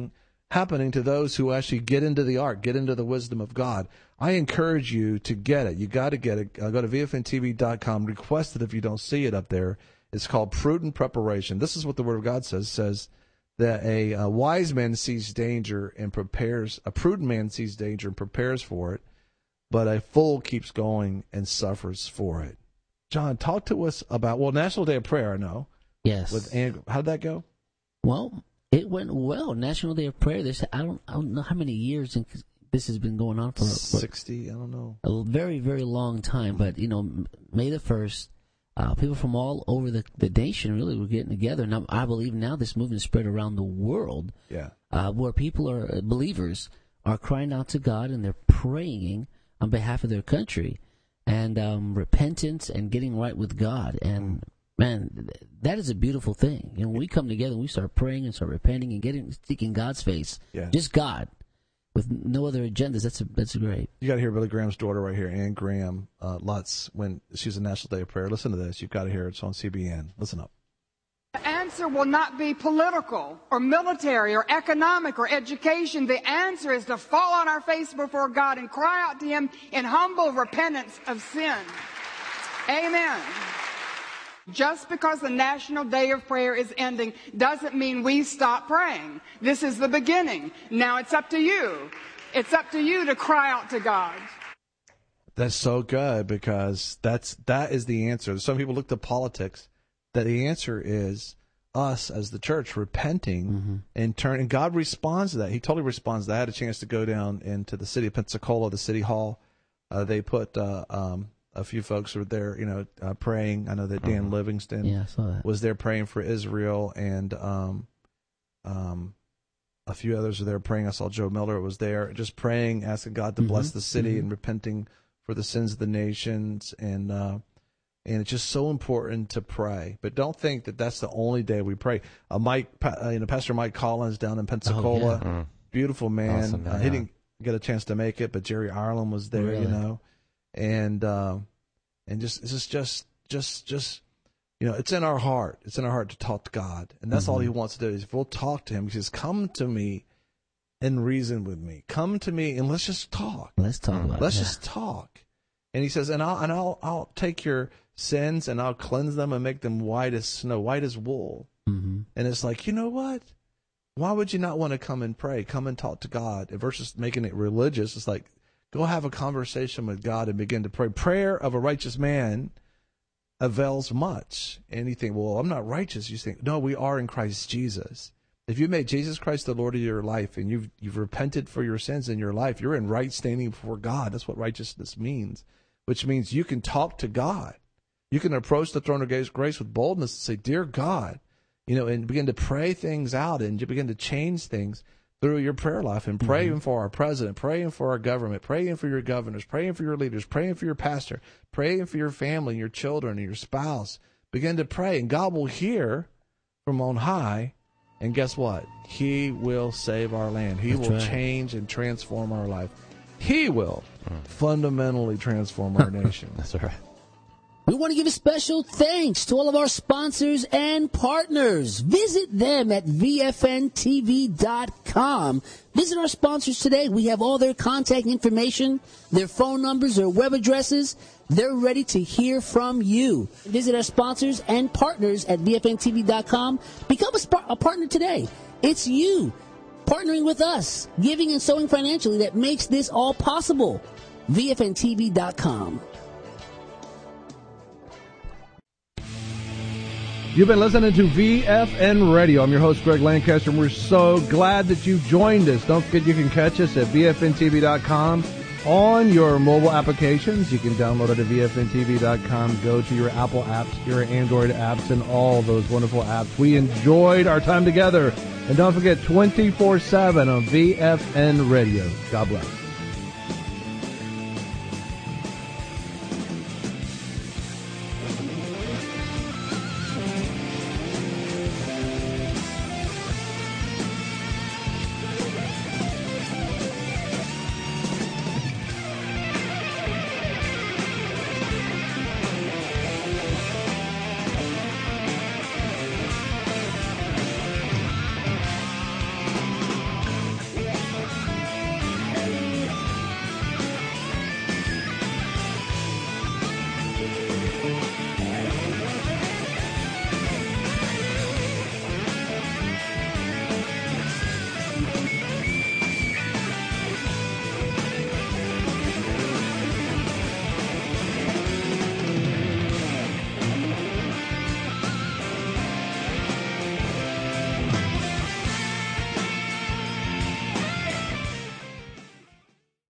happening to those who actually get into the ark, get into the wisdom of God. I encourage you to get it. You got to get it. Go to VFNTV.com. Request it if you don't see it up there. It's called Prudent Preparation. This is what the Word of God says. It says that a wise man sees danger and prepares. A prudent man sees danger and prepares for it, but a fool keeps going and suffers for it. John, talk to us about, National Day of Prayer, I know. Yes. How'd that go? Well, it went well. National Day of Prayer. I don't know how many years this has been going on for 60. I don't know. A very, very long time. But May the 1st, people from all over the nation really were getting together, and I believe now this movement spread around the world. Yeah. Where believers are crying out to God and they're praying on behalf of their country, and repentance and getting right with God. And man, that is a beautiful thing. When we come together and we start praying and start repenting and seeking God's face, just God, with no other agendas, that's great. You got to hear Billy Graham's daughter right here, Ann Graham Lutz, when she's a National Day of Prayer. Listen to this. You've got to hear it. It's on CBN. Listen up. The answer will not be political or military or economic or education. The answer is to fall on our face before God and cry out to Him in humble repentance of sin. Amen. Just because the National Day of Prayer is ending doesn't mean we stop praying. This is the beginning. Now it's up to you. It's up to you to cry out to God. That's so good, because that is the answer. Some people look to politics. That the answer is us as the church repenting and turning. And God responds to that. He totally responds to that. I had a chance to go down into the city of Pensacola, the city hall. They put a few folks were there, praying. I know that Dan Livingston was there praying for Israel, and a few others were there praying. I saw Joe Miller was there, just praying, asking God to bless the city and repenting for the sins of the nations. And it's just so important to pray. But don't think that that's the only day we pray. Pastor Mike Collins down in Pensacola, beautiful man. Awesome, He didn't get a chance to make it, but Jerry Ireland was there, and just it's in our heart. It's in our heart to talk to God, and that's all He wants to do. Is if we'll talk to Him, He says, "Come to me and reason with me. Come to me and let's just talk. Let's talk. Let's just talk." And He says, "And I'll take your sins and I'll cleanse them and make them white as snow, white as wool." And it's like, you know what? Why would you not want to come and pray? Come and talk to God. Versus making it religious, it's like, go have a conversation with God and begin to pray. Prayer of a righteous man avails much. And you think, well, I'm not righteous. You think, no, we are in Christ Jesus. If you made Jesus Christ the Lord of your life and you've repented for your sins in your life, you're in right standing before God. That's what righteousness means, which means you can talk to God. You can approach the throne of grace with boldness and say, "Dear God," and begin to pray things out, and you begin to change things through your prayer life, and praying for our president, praying for our government, praying for your governors, praying for your leaders, praying for your pastor, praying for your family, your children, and your spouse. Begin to pray, and God will hear from on high, and guess what? He will save our land. He will change and transform our life. He will fundamentally transform our nation. That's right. We want to give a special thanks to all of our sponsors and partners. Visit them at VFNTV.com. Visit our sponsors today. We have all their contact information, their phone numbers, their web addresses. They're ready to hear from you. Visit our sponsors and partners at VFNTV.com. Become a partner today. It's you partnering with us, giving and sowing financially that makes this all possible. VFNTV.com. You've been listening to VFN Radio. I'm your host, Greg Lancaster, and we're so glad that you joined us. Don't forget you can catch us at VFNTV.com on your mobile applications. You can download it at VFNTV.com. Go to your Apple apps, your Android apps, and all those wonderful apps. We enjoyed our time together. And don't forget, 24/7 on VFN Radio. God bless.